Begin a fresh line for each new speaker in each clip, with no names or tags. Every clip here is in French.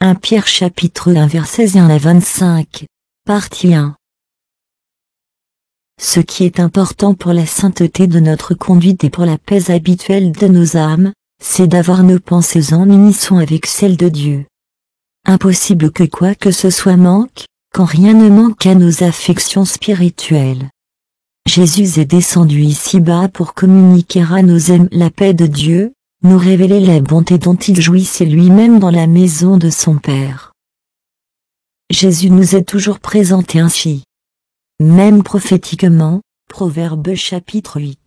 1 Pierre chapitre 1 versets 1 à 25, partie 1. Ce qui est important pour la sainteté de notre conduite et pour la paix habituelle de nos âmes, c'est d'avoir nos pensées en unisson avec celles de Dieu. Impossible que quoi que ce soit manque, quand rien ne manque à nos affections spirituelles. Jésus est descendu ici-bas pour communiquer à nos âmes la paix de Dieu, nous révéler la bonté dont il jouissait lui-même dans la maison de son Père. Jésus nous est toujours présenté ainsi. Même prophétiquement, Proverbe chapitre 8.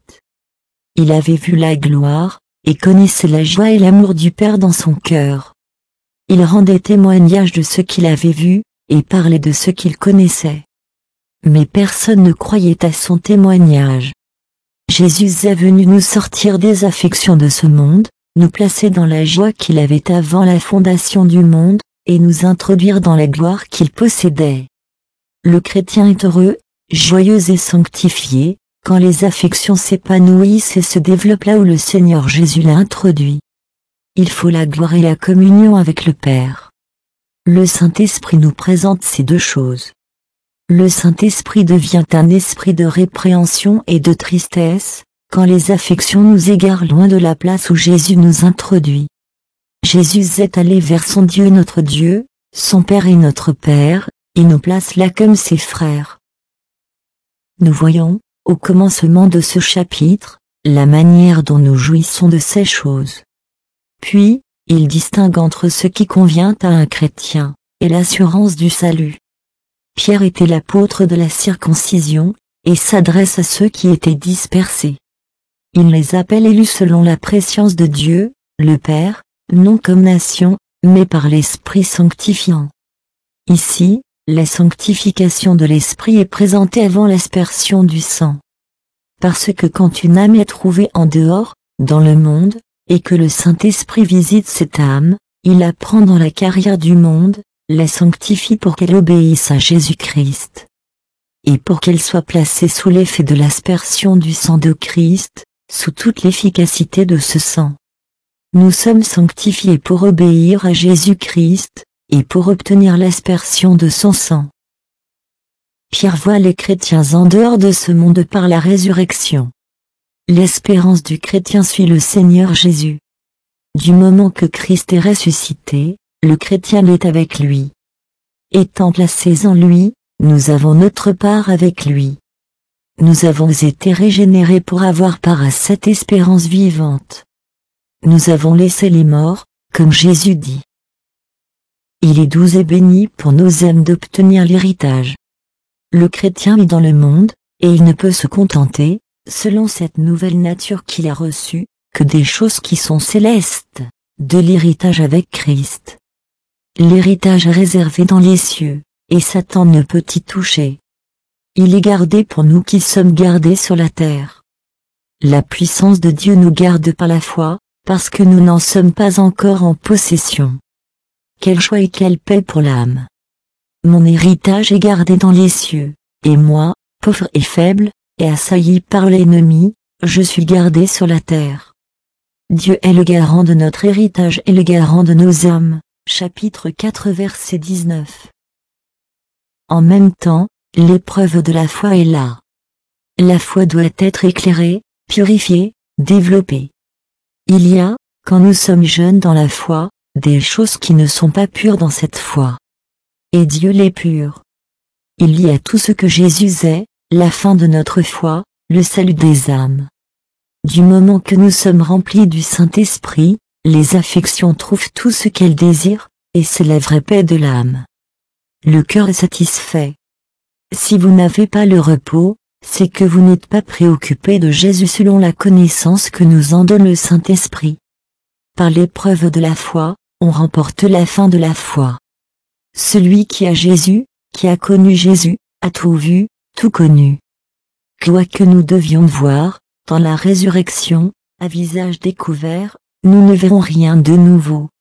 Il avait vu la gloire, et connaissait la joie et l'amour du Père dans son cœur. Il rendait témoignage de ce qu'il avait vu, et parlait de ce qu'il connaissait. Mais personne ne croyait à son témoignage. Jésus est venu nous sortir des affections de ce monde, nous placer dans la joie qu'il avait avant la fondation du monde, et nous introduire dans la gloire qu'il possédait. Le chrétien est heureux, joyeux et sanctifié, quand les affections s'épanouissent et se développent là où le Seigneur Jésus l'a introduit. Il faut la gloire et la communion avec le Père. Le Saint-Esprit nous présente ces deux choses. Le Saint-Esprit devient un esprit de répréhension et de tristesse, quand les affections nous égarent loin de la place où Jésus nous introduit. Jésus est allé vers son Dieu notre Dieu, son Père et notre Père, il nous place là comme ses frères. Nous voyons, au commencement de ce chapitre, la manière dont nous jouissons de ces choses. Puis, il distingue entre ce qui convient à un chrétien, et l'assurance du salut. Pierre était l'apôtre de la circoncision, et s'adresse à ceux qui étaient dispersés. Il les appelle élus selon la prescience de Dieu, le Père, non comme nation, mais par l'Esprit sanctifiant. Ici, la sanctification de l'Esprit est présentée avant l'aspersion du sang. Parce que quand une âme est trouvée en dehors, dans le monde, et que le Saint-Esprit visite cette âme, il la prend dans la carrière du monde, la sanctifie pour qu'elle obéisse à Jésus-Christ. Et pour qu'elle soit placée sous l'effet de l'aspersion du sang de Christ, sous toute l'efficacité de ce sang. Nous sommes sanctifiés pour obéir à Jésus-Christ, et pour obtenir l'aspersion de son sang. Pierre voit les chrétiens en dehors de ce monde par la résurrection. L'espérance du chrétien suit le Seigneur Jésus. Du moment que Christ est ressuscité, le chrétien l'est avec lui. Étant placés en lui, nous avons notre part avec lui. Nous avons été régénérés pour avoir part à cette espérance vivante. Nous avons laissé les morts, comme Jésus dit. Il est doux et béni pour nos âmes d'obtenir l'héritage. Le chrétien vit dans le monde, et il ne peut se contenter, selon cette nouvelle nature qu'il a reçue, que des choses qui sont célestes, de l'héritage avec Christ. L'héritage est réservé dans les cieux, et Satan ne peut y toucher. Il est gardé pour nous qui sommes gardés sur la terre. La puissance de Dieu nous garde par la foi, parce que nous n'en sommes pas encore en possession. Quelle joie et quelle paix pour l'âme. Mon héritage est gardé dans les cieux, et moi, pauvre et faible, et assailli par l'ennemi, je suis gardé sur la terre. Dieu est le garant de notre héritage et le garant de nos âmes. Chapitre 4 verset 19. En même temps, l'épreuve de la foi est là. La foi doit être éclairée, purifiée, développée. Il y a, quand nous sommes jeunes dans la foi, des choses qui ne sont pas pures dans cette foi. Et Dieu l'est pur. Il y a tout ce que Jésus est, la fin de notre foi, le salut des âmes. Du moment que nous sommes remplis du Saint-Esprit, les affections trouvent tout ce qu'elles désirent, et c'est la vraie paix de l'âme. Le cœur est satisfait. Si vous n'avez pas le repos, c'est que vous n'êtes pas préoccupé de Jésus selon la connaissance que nous en donne le Saint-Esprit. Par l'épreuve de la foi, on remporte la fin de la foi. Celui qui a Jésus, qui a connu Jésus, a tout vu, tout connu. Quoique nous devions voir, dans la résurrection, à visage découvert, nous ne verrons rien de nouveau.